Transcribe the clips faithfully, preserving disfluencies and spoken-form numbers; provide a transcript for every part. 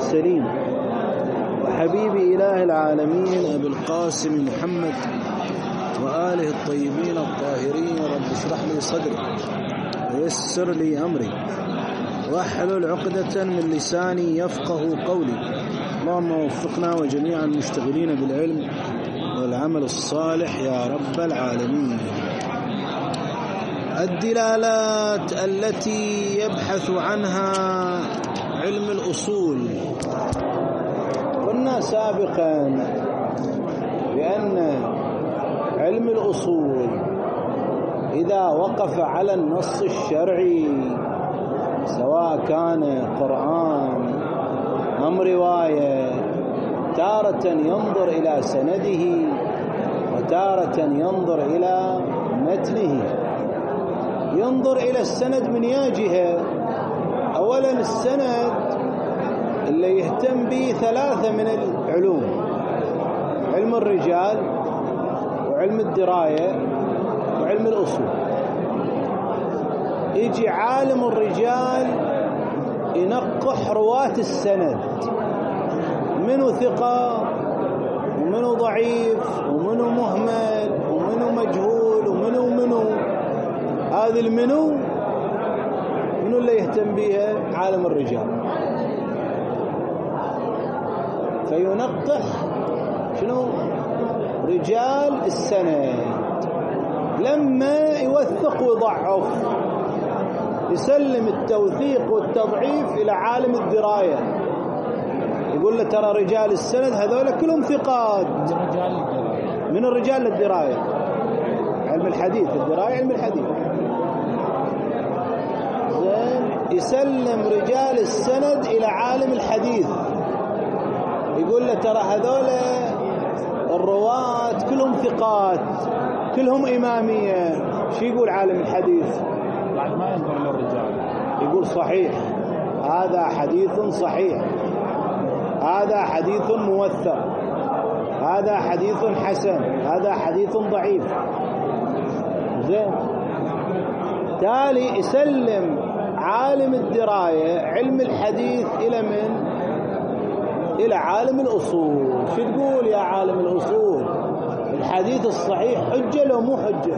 المرسلين وحبيب إله العالمين أبي القاسم محمد وآله الطيبين الطاهرين. رب اشرح لي صدري ويسر لي أمري واحلل عقدة من لساني يفقه قولي. اللهم وفقنا وجميع المشتغلين بالعلم والعمل الصالح يا رب العالمين. الدلالات التي يبحث عنها علم الأصول. قلنا سابقا بأن علم الأصول إذا وقف على النص الشرعي سواء كان قرآن أم رواية تارة ينظر إلى سنده وتارة ينظر إلى متنه. ينظر إلى السند من يا جهة. أولا السند اللي يهتم به ثلاثة من العلوم: علم الرجال وعلم الدراية وعلم الأصول. يجي عالم الرجال ينقح رواة السند، منه ثقة ومنه ضعيف ومنه مهمل ومنه مجهول ومنه منه. هذه المنو منو اللي يهتم بها؟ عالم الرجال. فينقح شنو؟ رجال السند. لما يوثق ويضعف يسلم التوثيق والتضعيف إلى عالم الدراية، يقول له ترى رجال السند هذول كلهم ثقات. من الرجال للدراية علم الحديث، الدراية علم الحديث. يسلم رجال السند إلى عالم الحديث، يقول له ترى هذول الرواة كلهم ثقات كلهم إمامية. شو يقول عالم الحديث؟ بعد ما ينظر للرجال يقول صحيح، هذا حديث صحيح، هذا حديث موثق، هذا حديث حسن، هذا حديث ضعيف. زين. تالي يسلم عالم الدراية علم الحديث إلى من؟ إلى عالم الأصول. شو تقول يا عالم الأصول؟ الحديث الصحيح حجة لو مو حجة؟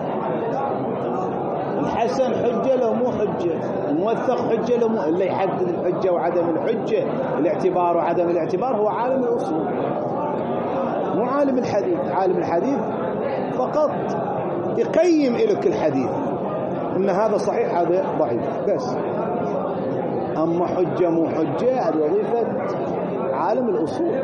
الحسن حجة لو مو حجة؟ الموثق حجة لو مو؟ اللي يحدد الحجة وعدم الحجة، الاعتبار وعدم الاعتبار، هو عالم الأصول مو عالم الحديث. عالم الحديث فقط يقيم لك الحديث إن هذا صحيح هذا ضعيف بس. أما حجة مو حجة هذه وظيفة عالم الأصول.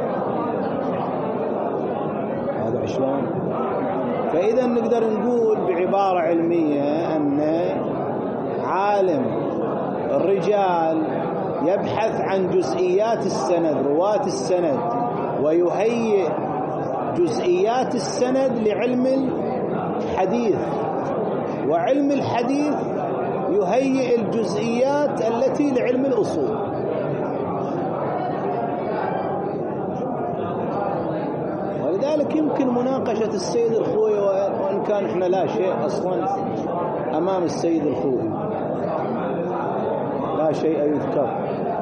هذا شلون؟ فإذا نقدر نقول بعبارة علمية أن عالم الرجال يبحث عن جزئيات السند، رواة السند، ويهيئ جزئيات السند لعلم الحديث، وعلم الحديث يهيئ الجزئيات التي لعلم الأصول. ولذلك يمكن مناقشة السيد الخوئي، وإن كان إحنا لا شيء أصلا أمام السيد الخوئي، لا شيء يذكر.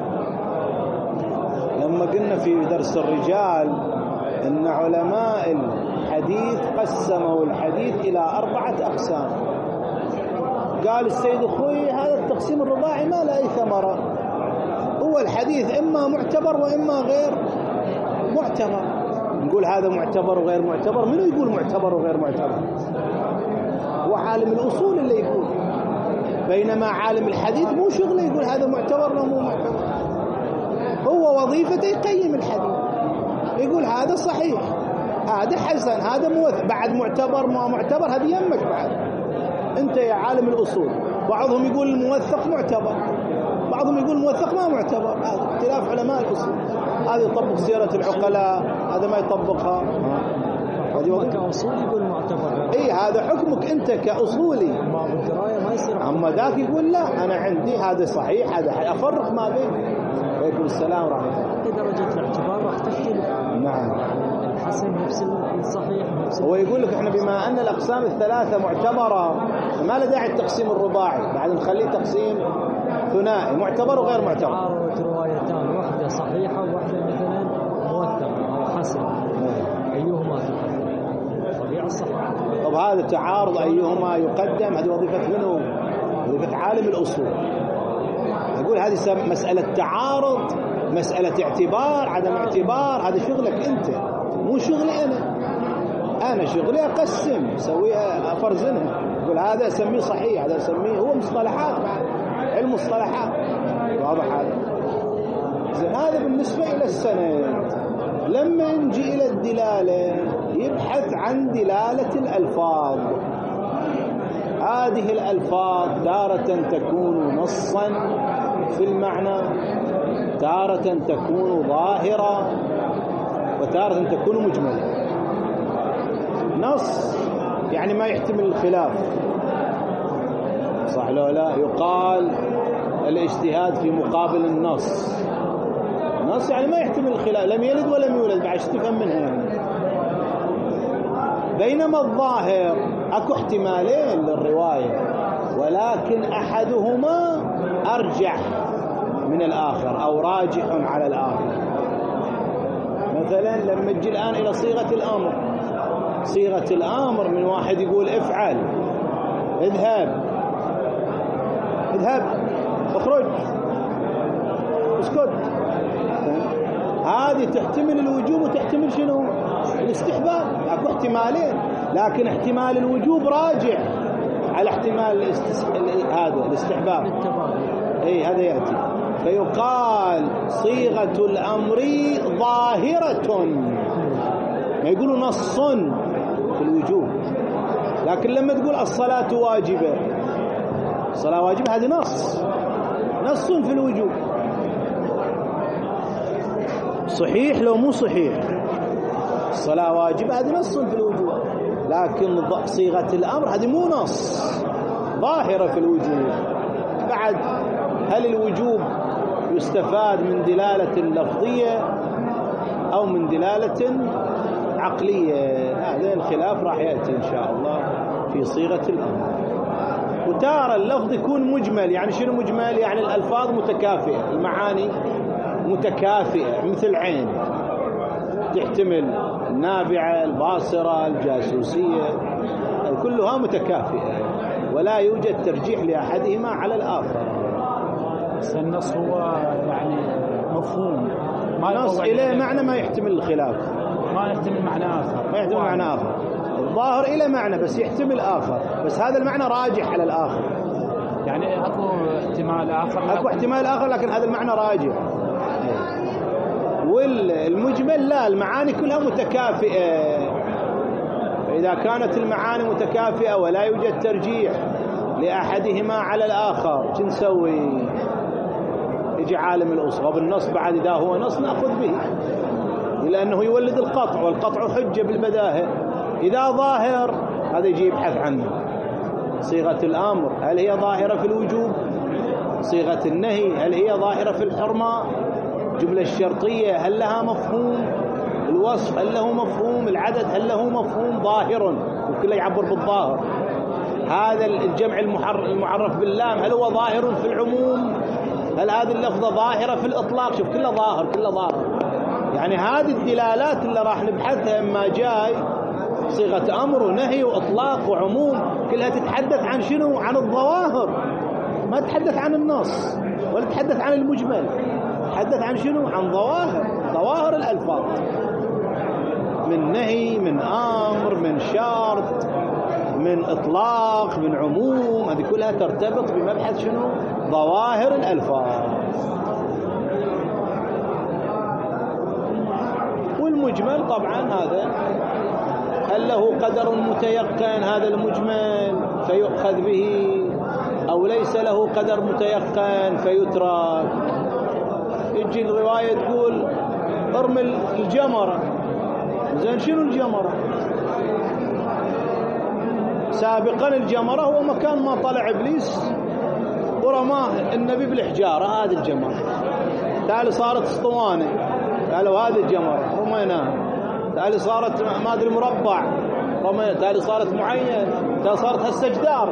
لما قلنا في درس الرجال أن علماء الحديث قسموا الحديث إلى أربعة أقسام. قال السيد الخوئي هذا التقسيم الرباعي ما له أي ثمرة. هو الحديث إما معتبر وإما غير معتبر. نقول هذا معتبر وغير معتبر. منو يقول معتبر وغير معتبر؟ هو عالم الأصول اللي يقول. بينما عالم الحديث مو شغله يقول هذا معتبر ولا مو معتبر. هو وظيفته يقيم الحديث، يقول هذا صحيح، هذا حسن، هذا موثق. بعد معتبر ما معتبر هذه يمك بعد انت يا عالم الأصول. بعضهم يقول الموثق معتبر، بعضهم يقول الموثق ما معتبر. هذا اختلاف علماء الأصول. هذا يطبق سيرة العقلاء، هذا ما يطبقها. هذا كأصول يقول معتبر. اي هذا حكمك انت كأصولي. ما بالدراية ما يصير. اما ذاك يقول لا انا عندي هذا صحيح هذا حي. افرق ما بين. عليكم السلام ورحمة الله. درجة الاعتبار راح تختلف. نعم. الحسن نفس الصحيح نفس. هو يقول لك احنا بما ان الاقسام الثلاثة معتبرة ما له داعي التقسيم الرباعي، بعد نخليه تقسيم ثنائي معتبر وغير معتبر. تعارض روايتان واحدة واحدة صحيحة وواحدة مثلا موثقة أو حسنة، أيهما تقدم؟ طبيعة الصحيحة. طب هذا تعارض أيهما يقدم، هذه وظيفة منه؟ وظيفة عالم الأصول. أقول هذه مسألة تعارض، مسألة اعتبار عدم اعتبار، هذا شغلك أنت مو شغلي أنا. أنا شغلي أقسم أسويها أفرزنها، أقول هذا أسميه صحيح، هذا أسميه، هو مصطلحات، علم مصطلحات، واضح هذا. زين هذا بالنسبة إلى السند. لما نجي إلى الدلالة يبحث عن دلالة الألفاظ. هذه الألفاظ تارة تكون نصا في المعنى، تارة تكون ظاهرة، وتارة تكون مجملة. نص يعني ما يحتمل الخلاف، صح لو لا؟ يقال الاجتهاد في مقابل النص. نص يعني ما يحتمل الخلاف، لم يلد ولم يولد، بعد تفهم منها يعني. بينما الظاهر اكو احتمالين للرواية، ولكن احدهما ارجح من الاخر او راجح على الاخر. مثلا لما تجي الان الى صيغة الامر، صيغة الامر من واحد يقول افعل، اذهب، اذهب، اخرج، اسكت، هذه تحتمل الوجوب وتحتمل شنو؟ الاستحباب. اكو احتمالين، لكن احتمال الوجوب راجع على احتمال الاستس... هذا الاستحباب. اي هذا ياتي، فيقال صيغة الامر ظاهرة، ما يقولوا نص في الوجوب. لكن لما تقول الصلاة واجبة، الصلاة واجبة، هذه نص، نص في الوجوب. صحيح لو مو صحيح، الصلاة واجبة هذه نص في الوجوب. لكن صيغة الأمر هذه مو نص، ظاهرة في الوجوب. بعد هل الوجوب يستفاد من دلالة لفظية أو من دلالة عقلية؟ هذا الخلاف راح يأتي إن شاء الله في صيغة الأمر. وتارة اللفظ يكون مجمل. يعني شنو مجمل؟ يعني الألفاظ متكافئة، المعاني متكافئة، مثل عين تحتمل النابعة، الباصرة، الجاسوسية، كلها متكافئة، ولا يوجد ترجيح لأحدهما على الآخر. النص هو يعني مفهوم، ما نص إليه معنى ما يحتمل الخلاف، ما يحتمل معنى آخر، ما يحتمل معنى آخر. الظاهر إلى معنى بس يحتمل آخر، بس هذا المعنى راجح على الآخر. يعني أكو احتمال آخر، أكو احتمال آخر، لكن هذا المعنى راجح. والمجمل لا، المعاني كلها متكافئة. فإذا كانت المعاني متكافئة ولا يوجد ترجيح لأحدهما على الآخر، شو نسوي؟ يجي عالم الأصول وبالنص بعد، إذا هو نص نأخذ به لأنه يولد القطع، والقطع حجة بالبداهة. إذا ظاهر هذا يجي يبحث عنه. صيغة الأمر هل هي ظاهرة في الوجوب؟ صيغة النهي هل هي ظاهرة في الحرمة؟ الجملة الشرطية هل لها مفهوم؟ الوصف هل له مفهوم؟ العدد هل له مفهوم؟ ظاهر، وكله يعبر بالظاهر. هذا الجمع المعرف باللام هل هو ظاهر في العموم؟ هل هذه اللفظة ظاهرة في الإطلاق؟ شوف كله ظاهر، كله ظاهر. يعني هذه الدلالات اللي راح نبحثها اما جاي صيغة أمر ونهي وإطلاق وعموم، كلها تتحدث عن شنو؟ عن الظواهر، ما تتحدث عن النص ولا تتحدث عن المجمل، تتحدث عن شنو؟ عن ظواهر، ظواهر الألفاظ، من نهي، من أمر، من شرط، من إطلاق، من عموم. هذه كلها ترتبط بمبحث شنو؟ ظواهر الألفاظ. والمجمل طبعا هذا هل له قدر متيقن هذا المجمل فيؤخذ به، أو ليس له قدر متيقن فيترك. يجي الرواية تقول ارمي الجمرة، زين شنو الجمرة؟ سابقا الجمرة هو مكان ما طلع إبليس ورماه النبي بالحجارة، هذه الجمرة. تالي صارت اسطوانة، قالوا هذه الجمرة رميناها. تالي صارت ما أدري مربع، رمينا. تالي صارت معين، تالي صارت هسه جدار.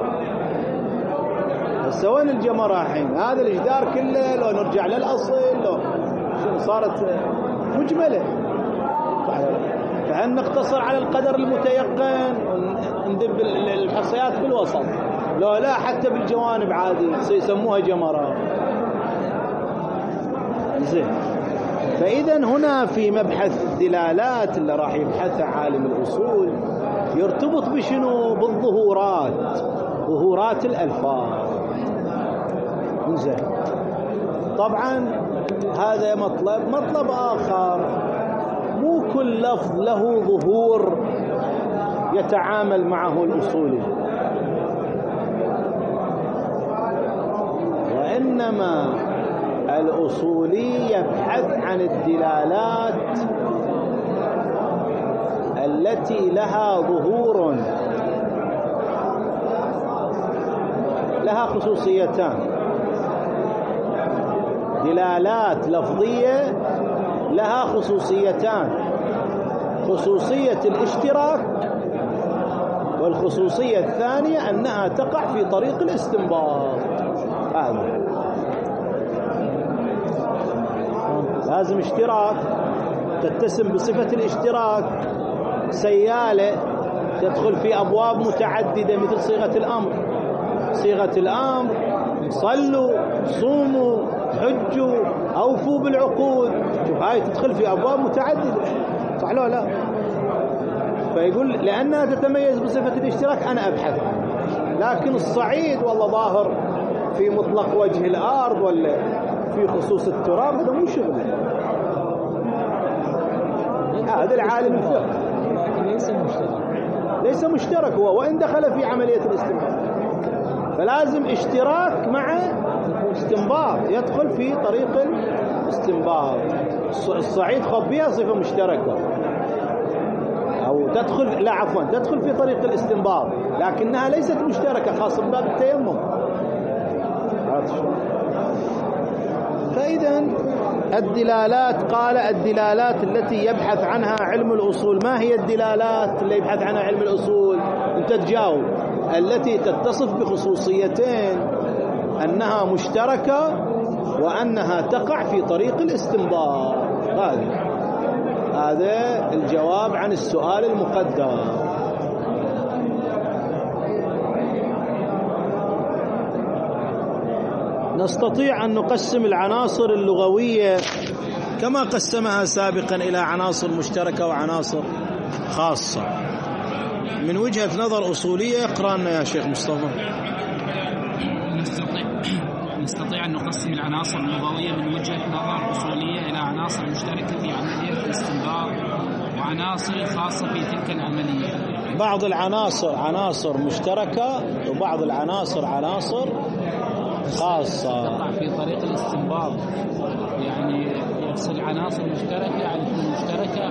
هسه وين الجمرة الحين؟ هذا الجدار كله لو نرجع للأصل، لو صارت مجملة. فهل نقتصر على القدر المتيقن وندب الحصيات بالوسط؟ لا لا، حتى بالجوانب عادي سيسموها جمرات. زين. فإذا هنا في مبحث الدلالات اللي راح يبحثها عالم الأصول يرتبط بشنو؟ بالظهورات، ظهورات الألفاظ. زين. طبعا هذا مطلب. مطلب آخر، مو كل لفظ له ظهور يتعامل معه الأصولي، وإنما الأصولي يبحث عن الدلالات التي لها ظهور، لها خصوصيتان، دلالات لفظية لها خصوصيتان، خصوصية الاشتراك، والخصوصية الثانية أنها تقع في طريق الاستنباط. هذا لازم اشتراك، تتسم بصفة الاشتراك. سيالة تدخل في أبواب متعددة مثل صيغة الأمر. صيغة الأمر: صلوا، صوموا، حجوا، أوفوا بالعقود. شوف، هاي تدخل في أبواب متعددة، صح لا لا؟ فيقول لأنها تتميز بصفة الاشتراك أنا أبحث. لكن الصعيد والله ظاهر في مطلق وجه الأرض ولا في خصوص التراب، هذا مو شغل. هذا العالم الفقه ليس مشترك، ليس مشترك هو، وإن دخل في عملية الاستنباط. فلازم اشتراك مع استنباط، يدخل في طريق الاستنباط. الصعيد خبيها صفة مشتركة، أو تدخل، لا عفوا، تدخل في طريق الاستنباط، لكنها ليست مشتركة، خاصة بباب التيمم. فإذا الدلالات، قال الدلالات التي يبحث عنها علم الأصول. ما هي الدلالات اللي يبحث عنها علم الأصول؟ أنت تجاوب: التي تتصف بخصوصيتين، أنها مشتركة وأنها تقع في طريق الاستنباط. هذا هذا الجواب عن السؤال المقدم. نستطيع أن نقسم العناصر اللغوية كما قسمها سابقا إلى عناصر مشتركة وعناصر خاصة من وجهة نظر أصولية. اقرأ لنا يا شيخ مصطفى. نستطيع نستطيع أن نقسم العناصر اللغوية من وجهة نظر أصولية إلى عناصر مشتركة في عملية الاستنباط وعناصر خاصة في تلك العملية. بعض العناصر عناصر مشتركة وبعض العناصر عناصر خاصة تقع في طريق الاستنباط. يعني يفصل عناصر مشتركة يعني مشتركة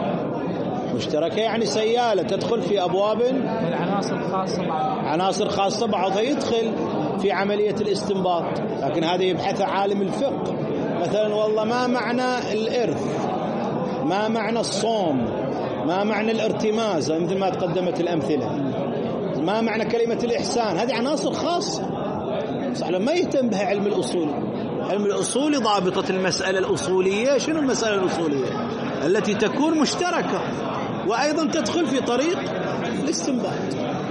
مشتركة يعني سيالة تدخل في أبواب. العناصر خاصة بعض. عناصر خاصة بعضها يدخل في عملية الاستنباط، لكن هذا يبحث عالم الفقه. مثلا والله ما معنى الإرث، ما معنى الصوم، ما معنى الارتماز، مثل ما تقدمت الأمثلة، ما معنى كلمة الإحسان. هذه عناصر خاصة، صح؟ ما يهتم بها علم الأصول. علم الأصول ضابطة المسألة الأصولية. شنو المسألة الأصولية؟ التي تكون مشتركة وأيضا تدخل في طريق الاستنباط.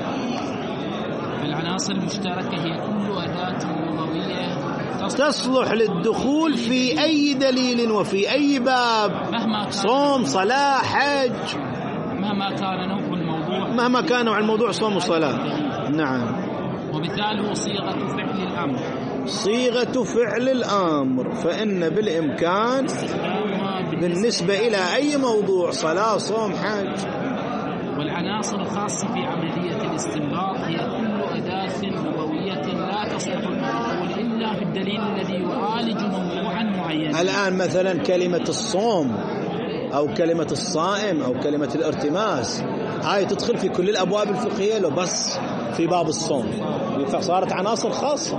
العناصر المشتركة هي كل أداة لغوية تصلح للدخول في أي دليل وفي أي باب، مهما صوم، صلاة، حج، مهما كان نوع الموضوع مهما كان نوع الموضوع، صوم وصلاة. نعم. ومثاله صيغة فعل الأمر. صيغة فعل الأمر فإن بالإمكان بالنسبة إلى أي موضوع، صلاة، صوم، حج. والعناصر الخاصة في عملية الاستنباط هي كل أداة لغوية لا تصلح للدخول إلا في الدليل الذي يعالج موضوعا معينا. الآن مثلا كلمة الصوم أو كلمة الصائم أو كلمة الارتماس، هاي تدخل في كل الأبواب الفقهية لو بس في باب الصوم، فصارت عناصر خاصة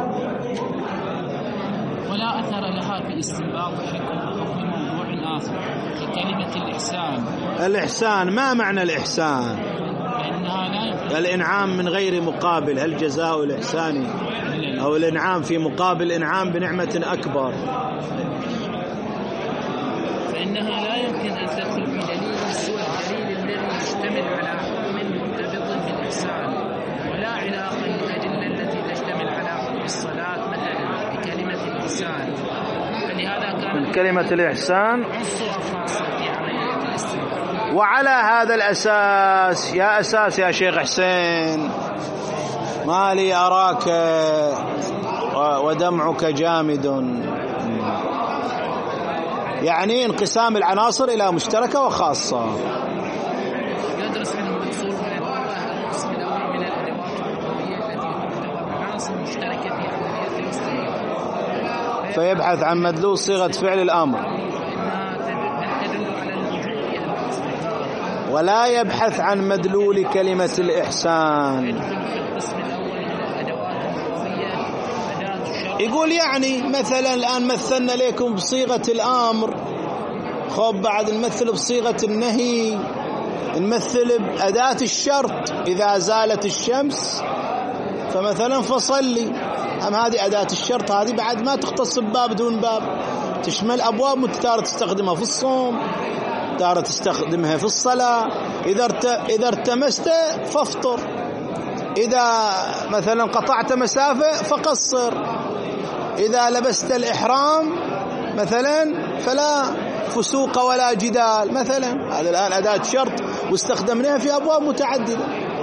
ولا أثر لها في استنباط حكم موضوع آخر ككلمة الإحسان. الإحسان ما معنى الإحسان؟ لا الإنعام من غير مقابل، هل جزاء الإحسان أو الإنعام في مقابل إنعام بنعمة أكبر؟ فإنها لا يمكن أن تدخل في دليل سوى الدليل الذي يشتمل على حكم مرتبط بالإحسان، ولا علاقة للأدلة التي تشتمل على حكم الصلاة مثلا بكلمة الإحسان. فلهذا كان كلمة الإحسان عنصر خاص في عملية الاستنباط. وعلى هذا الأساس يا أساس يا شيخ حسين ما لي أراك ودمعك جامد، يعني انقسام العناصر إلى مشتركة وخاصة. ندرس منه الأصول من اللغة القسم الأول من الأدوات اللغوية التي تعتبر عناصر مشتركة في عملية الاستنباط، فيبحث عن مدلول صيغة فعل الأمر ولا يبحث عن مدلول كلمة الإحسان. يقول يعني مثلا الآن مثلنا لكم بصيغة الأمر، خب بعد نمثل بصيغة النهي، نمثل بأداة الشرط إذا زالت الشمس فمثلا فصلي. أم هذه أداة الشرط هذه بعد ما تختص بباب دون باب، تشمل أبواب متتارة تستخدمها في الصوم، تارة تستخدمها في الصلاة. إذا إذا ارتمست فافطر، إذا مثلا قطعت مسافة فقصر، إذا لبست الإحرام مثلا فلا فسوق ولا جدال مثلا. هذا الآن أداة شرط واستخدمناها في أبواب متعددة.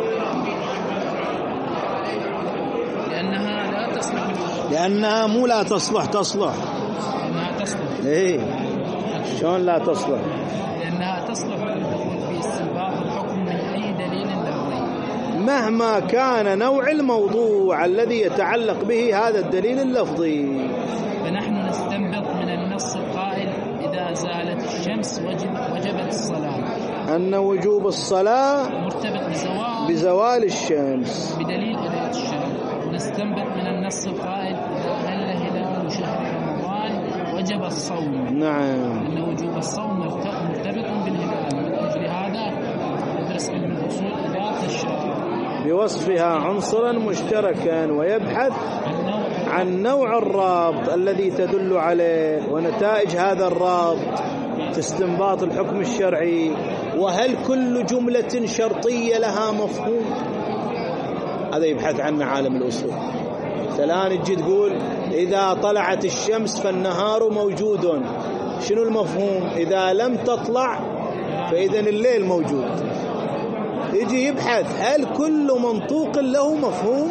لأنها لا تصلح، لأنها مو لا تصلح تصلح لأنها تصلح إيه شلون لا تصلح؟ لأنها تصلح في استنباط الحكم من أي دليل لغوي مهما كان نوع الموضوع الذي يتعلق به هذا الدليل اللفظي. فنحن نستنبط من النص القائل إذا زالت الشمس وجب وجبت الصلاة أن وجوب الصلاة مرتبط بزوال بزوال الشمس بدليل أداة الشرط. ونستنبط من النص القائل إذا هل هلال شهر رمضان وجب الصوم، نعم، أن وجوب الصوم مرتبط بالهلال. من أجل هذا ندرس علم الأصول أداة الشرط بوصفها عنصرا مشتركا، ويبحث عن نوع الرابط الذي تدل عليه ونتائج هذا الرابط في استنباط الحكم الشرعي. وهل كل جملة شرطية لها مفهوم؟ هذا يبحث عنه عالم الأصول. الآن تجي تقول إذا طلعت الشمس فالنهار موجود، شنو المفهوم؟ إذا لم تطلع فإذن الليل موجود. يجي يبحث هل كل منطوق له مفهوم؟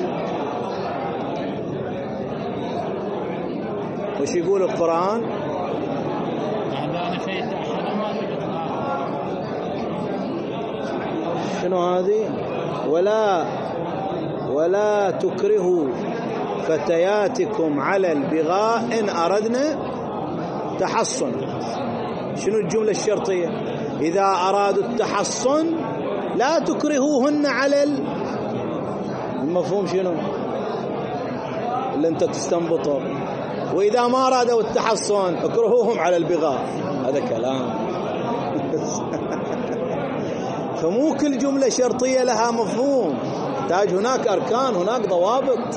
وش يقول القرآن؟ شنو هذه؟ ولا ولا تكرهوا فتياتكم على البغاء إن أردنا تحصن. شنو الجملة الشرطية؟ إذا أرادوا التحصن لا تكرهوهن على المفهوم شنو اللي أنت تستنبطه؟ وإذا ما أرادوا التحصن اكرهوهم على البغاء. هذا كلام. فمو كل جملة شرطية لها مفهوم، تحتاج هناك أركان، هناك ضوابط.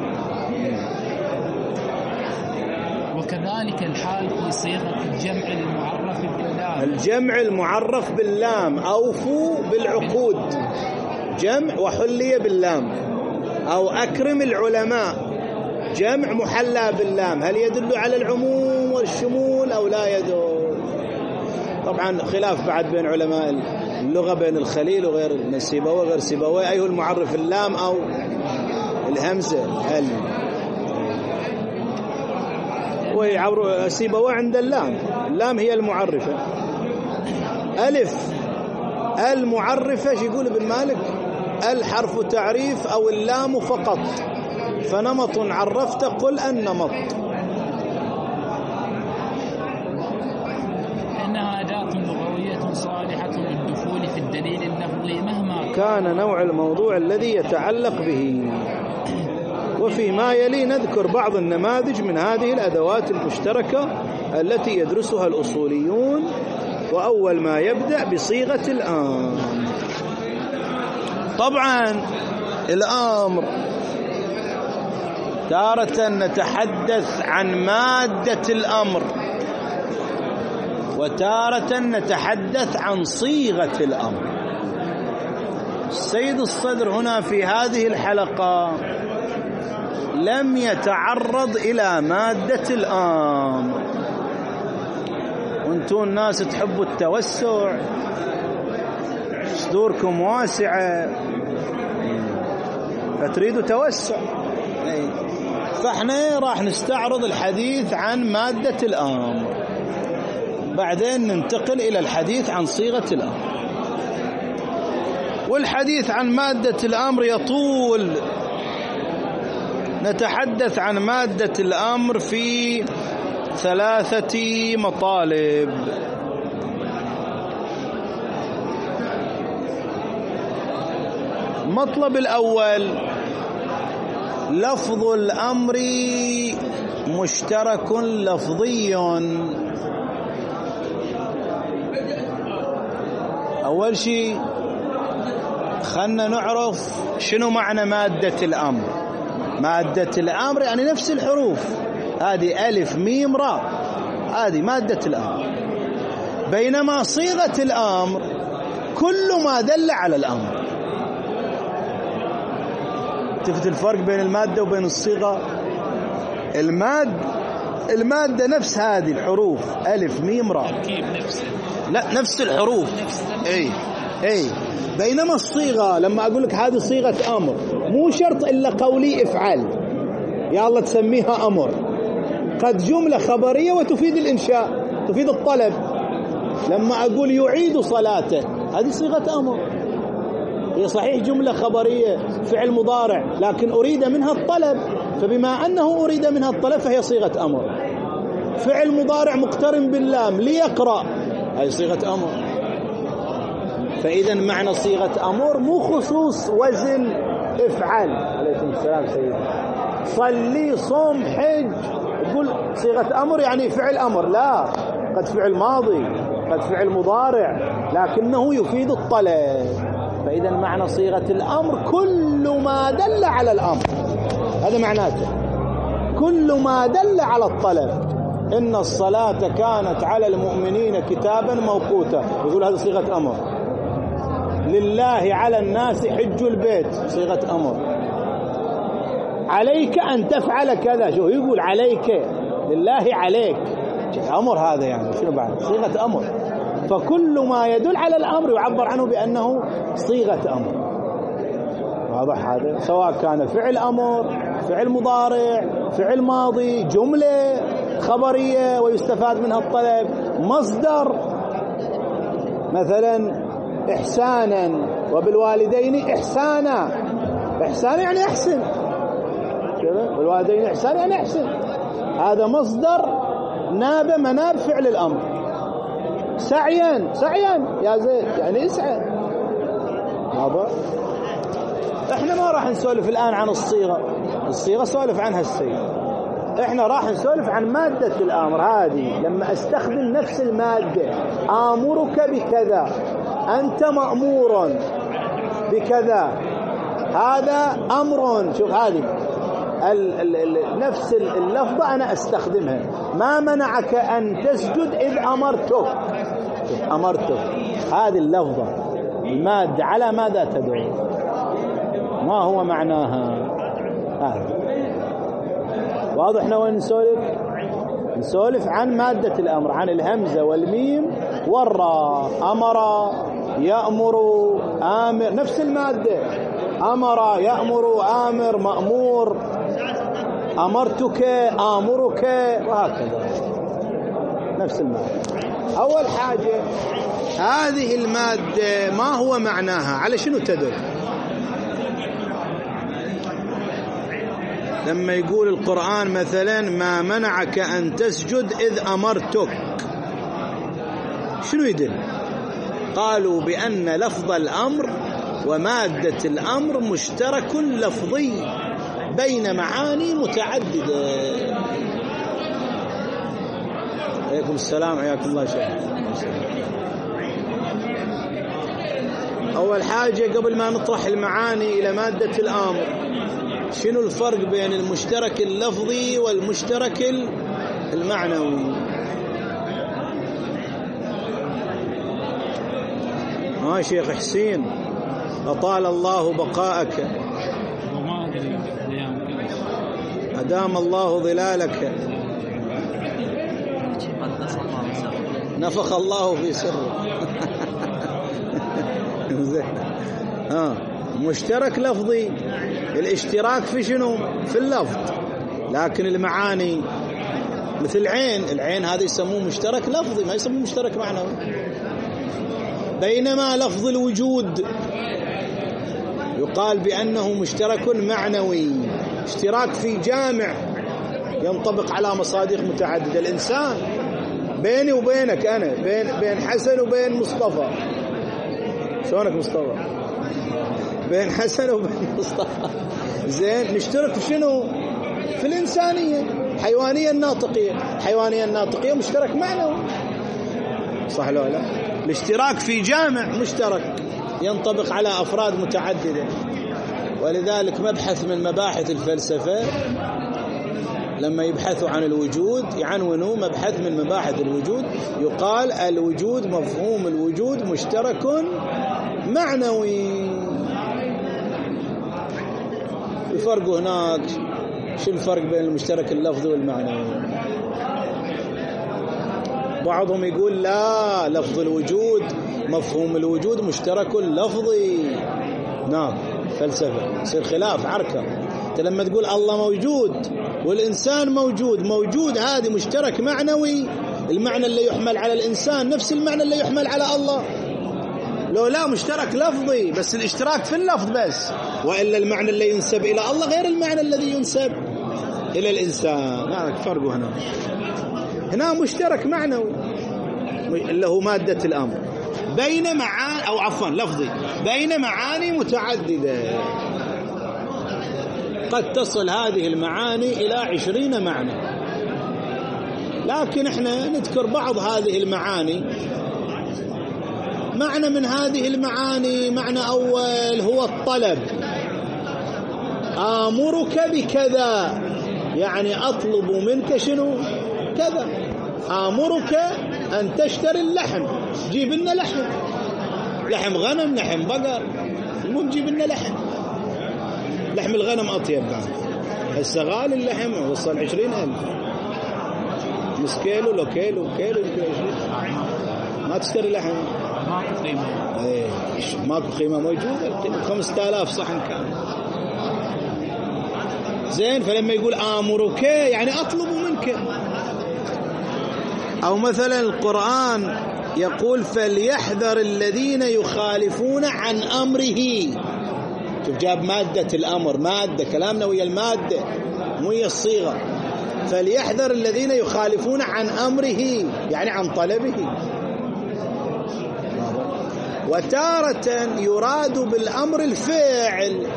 وكذلك الحال في صيغة الجمع المعرف باللام. الجمع المعرف باللام أوفوا بالعقود، جمع وحلي باللام، أو أكرم العلماء، جمع محلى باللام. هل يدل على العموم والشمول أو لا يدل؟ طبعا خلاف بعد بين علماء اللغة بين الخليل وغير السيبوي وغير سيبوي، أيه المعرف اللام أو الهمزة؟ هل ويعبر سيبوي عند اللام، اللام هي المعرفة. ألف المعرفة شو يقول ابن مالك؟ الحرف تعريف أو اللام فقط، فنمط عرفت قل النمط. إنها أداة لغوية صالحة للدخول في الدليل اللفظي مهما كان نوع الموضوع الذي يتعلق به. وفيما يلي نذكر بعض النماذج من هذه الأدوات المشتركة التي يدرسها الأصوليون. وأول ما يبدأ بصيغة الأمر. طبعا الأمر تارة نتحدث عن مادة الأمر، وتارة نتحدث عن صيغة الأمر. السيد الصدر هنا في هذه الحلقة لم يتعرض إلى مادة الأمر، وانتم الناس تحبوا التوسع، صدوركم واسعة فتريدوا توسع، فاحنا راح نستعرض الحديث عن مادة الأمر، بعدين ننتقل إلى الحديث عن صيغة الأمر. والحديث عن مادة الأمر يطول، نتحدث عن مادة الأمر في ثلاثة مطالب. المطلب الأول: لفظ الأمر مشترك لفظي. أول شيء خلنا نعرف شنو معنى مادة الأمر. مادة الأمر يعني نفس الحروف، هذه ألف ميم راء، هذه مادة الأمر. بينما صيغة الأمر كل ما دل على الأمر. تفت الفرق بين المادة وبين الصيغة؟ المادة المادة نفس هذه الحروف ألف ميم راء، لا نفس الحروف، اي اي. بينما الصيغة لما أقول لك هذه صيغة أمر مو شرط إلا قولي افعل، يا الله تسميها أمر، قد جملة خبرية وتفيد الإنشاء، تفيد الطلب. لما أقول يعيد صلاته هذه صيغة أمر، هي صحيح جملة خبرية فعل مضارع لكن أريد منها الطلب، فبما أنه أريد منها الطلب فهي صيغة أمر. فعل مضارع مقترن باللام ليقرأ، هذه صيغة أمر. فإذا معنى صيغة أمر مو خصوص وزن افعل. عليكم السلام سيدي. صلي صوم حج تقول صيغة أمر يعني فعل أمر، لا، قد فعل ماضي قد فعل مضارع لكنه يفيد الطلب. فإذا معنى صيغة الأمر كل ما دل على الأمر، هذا معناته كل ما دل على الطلب. إن الصلاة كانت على المؤمنين كتابا موقوتا، يقول هذا صيغة أمر. لله على الناس حج البيت، صيغة أمر. عليك أن تفعل كذا، شو يقول عليك، لله عليك، أمر هذا يعني شنو بعد؟ صيغة أمر. فكل ما يدل على الأمر يعبر عنه بأنه صيغة أمر. واضح هذا؟ سواء كان فعل أمر، فعل مضارع، فعل ماضي، جملة خبرية ويستفاد منها الطلب، مصدر مثلا إحسانا وبالوالدين إحسانا، إحسانا يعني أحسن، بالوالدين إحسانا يعني أحسن، هذا مصدر ناب مناب فعل الأمر. سعيا سعيا يا زيد يعني اسعى. واضح؟ احنا ما راح نسولف الآن عن الصيغة، الصيغة سولف عنها السيد، احنا راح نسولف عن مادة الأمر. هذه لما استخدم نفس المادة، آمرك بكذا، أنت مأمور بكذا، هذا أمر. شوف هذه ال ال ال نفس اللفظة أنا أستخدمها. ما منعك أن تسجد إذ أمرتك، أمرتك، هذه اللفظة المادة على ماذا تدعو؟ ما هو معناها؟ هذا واضح. احنا وين نسولف؟ نسولف عن مادة الأمر، عن الهمزة والميم والراء. أمر يأمر آمر، نفس المادة، أمر يأمر آمر مأمور، أمرتك آمرك، وهكذا نفس المادة. أول حاجة هذه المادة ما هو معناها؟ على شنو تدل؟ لما يقول القرآن مثلا ما منعك أن تسجد إذ أمرتك، شنو يدل؟ قالوا بأن لفظ الأمر ومادة الأمر مشترك لفظي بين معاني متعددة. عليكم السلام، حياكم الله شيخ. أول حاجة قبل ما نطرح المعاني إلى مادة الأمر، شنو الفرق بين المشترك اللفظي والمشترك المعنوي؟ ها شيخ حسين أطال الله بقاءك وما أدري أدام الله ظلالك نفخ الله في سره. ها مشترك لفظي، الاشتراك في شنو؟ في اللفظ، لكن المعاني مثل العين، العين هذا يسموه مشترك لفظي ما يسموه مشترك معنوي. بينما لفظ الوجود يقال بأنه مشترك معنوي، اشتراك في جامع ينطبق على مصادق متعددة. الإنسان بيني وبينك أنا، بين بين حسن وبين مصطفى، شلونك مصطفى؟ بين حسن وبين مصطفى، زين نشترك في شنو؟ في الإنسانية، حيوانية الناطقية، حيوانية الناطقية مشترك معنوي، صح لو لا؟ الاشتراك في جامع مشترك ينطبق على أفراد متعددة. ولذلك مبحث من مباحث الفلسفة لما يبحثوا عن الوجود يعنونوا مبحث من مباحث الوجود، يقال الوجود، مفهوم الوجود مشترك معنوي. الفرق هناك شو الفرق بين المشترك اللفظي والمعنوي؟ بعضهم يقول لا، لفظ الوجود مفهوم الوجود مشترك لفظي. نعم فلسفة، يصير خلاف عركة. انت لما تقول الله موجود والإنسان موجود، موجود هذه مشترك معنوي، المعنى اللي يحمل على الإنسان نفس المعنى اللي يحمل على الله. لو لا مشترك لفظي بس الاشتراك في اللفظ بس، وإلا المعنى اللي ينسب إلى الله غير المعنى الذي ينسب إلى الإنسان. هذا فرقه هنا. هنا مشترك معنوي اللي هو مادة الأمر بين معاني، أو عفوا لفظي، بين معاني متعددة. قد تصل هذه المعاني إلى عشرين معنى، لكن احنا نذكر بعض هذه المعاني. معنى من هذه المعاني، معنى أول هو الطلب. آمرك بكذا يعني أطلب منك شنو؟ كذا. آمرك أن تشتري اللحم، جيب لنا لحم، لحم غنم، لحم بقر، المهم جيب لنا لحم. لحم الغنم أطيب بعد، هسه غالي اللحم وصل عشرين ألف، نص كيلو لو كيلو كيلو ما تشتري لحم، ماكو قيمة. ايه ماكو قيمة موجودة، خمسة آلاف صحن كان. زين، فلما يقول آمرك يعني أطلب منك. أو مثلا القرآن يقول فليحذر الذين يخالفون عن أمره. شوف جاب مادة الأمر، مادة كلامنا ويا المادة مو هي الصيغة. فليحذر الذين يخالفون عن أمره يعني عن طلبه. وتارة يراد بالأمر الفعل.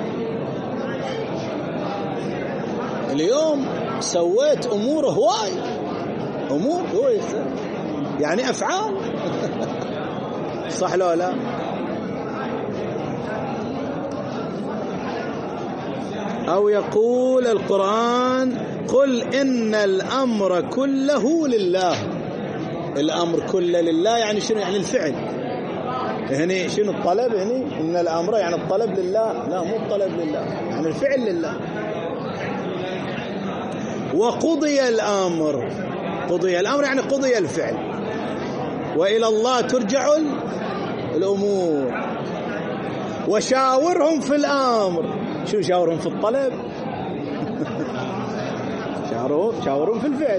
اليوم سويت أمور هواي، أمور هواي يعني أفعال. صح لو لا؟ أو يقول القرآن قل إن الأمر كله لله. الأمر كله لله يعني شنو؟ يعني الفعل. هني شنو الطلب؟ هني إن الأمر يعني الطلب لله، لا مو الطلب لله، يعني الفعل لله. وقضي الأمر، قضي الأمر يعني قضي الفعل، وإلى الله ترجع الأمور. وشاورهم في الأمر، شو شاورهم في الطلب؟ شاورهم شاورهم في الفعل.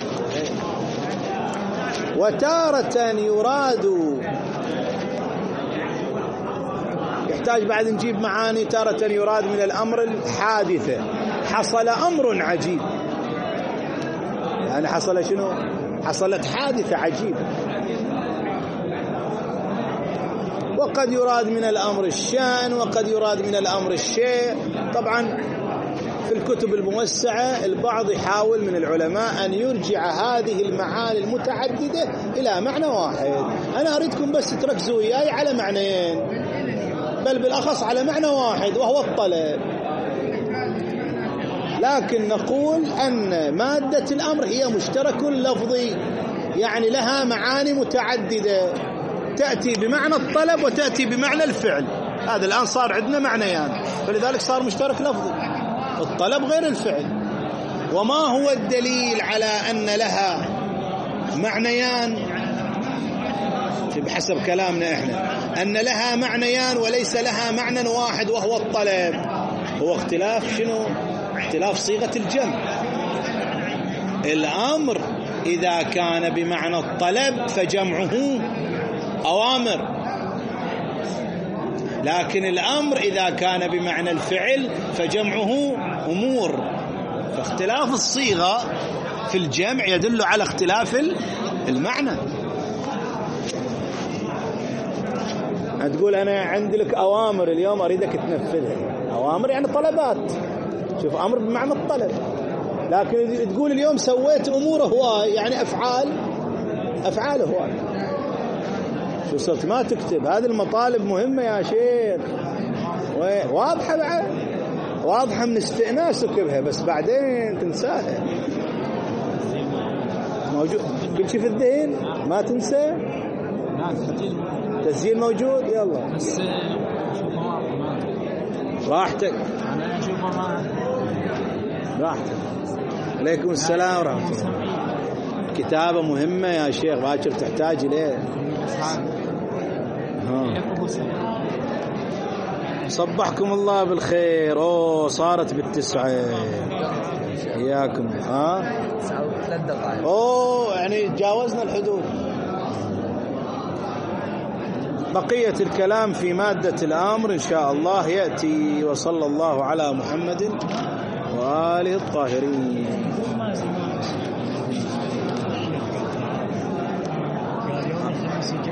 وتارة يراد، يحتاج بعد نجيب معاني. تارة يراد من الأمر الحادثة، حصل أمر عجيب، يعني حصل شنو؟ حصلت حادثة عجيبة. وقد يراد من الأمر الشأن، وقد يراد من الأمر الشيء. طبعا في الكتب الموسعة البعض يحاول من العلماء أن يرجع هذه المعاني المتعددة إلى معنى واحد. أنا أريدكم بس تركزوا وياي على معنيين، بل بالأخص على معنى واحد وهو الطلب. لكن نقول أن مادة الأمر هي مشترك لفظي، يعني لها معاني متعددة. تأتي بمعنى الطلب وتأتي بمعنى الفعل. هذا الآن صار عندنا معنيان، فلذلك صار مشترك لفظي، الطلب غير الفعل. وما هو الدليل على أن لها معنيان بحسب كلامنا إحنا، أن لها معنيان وليس لها معنى واحد وهو الطلب؟ هو اختلاف شنو؟ اختلاف صيغة الجمع. الأمر إذا كان بمعنى الطلب فجمعه أوامر، لكن الأمر إذا كان بمعنى الفعل فجمعه أمور. فاختلاف الصيغة في الجمع يدل على اختلاف المعنى. تقول أنا عندي لك أوامر اليوم أريدك تنفذها، أوامر يعني طلبات، شوف أمر بمعنى الطلب. لكن تقول اليوم سويت أمور هواي يعني أفعال، أفعال هواي. شو صرت ما تكتب؟ هذه المطالب مهمة يا شيخ، واضحة بعد، واضحة من استئناسك بها، بس بعدين تنساها. موجود كل شيء في الذهن ما تنسى. تسجيل موجود، يلا بس راحتك، أنا أشوفه ما راحتك. عليكم السلام ورحمة الله. كتابة مهمة يا شيخ، باكر تحتاج إليه. صبحكم الله بالخير. أوه صارت بالتسعة. إياكم. ها ثلاث دقائق. أوه يعني تجاوزنا الحدود. بقية الكلام في مادة الأمر إن شاء الله يأتي. وصلى الله على محمد وآله الطاهرين.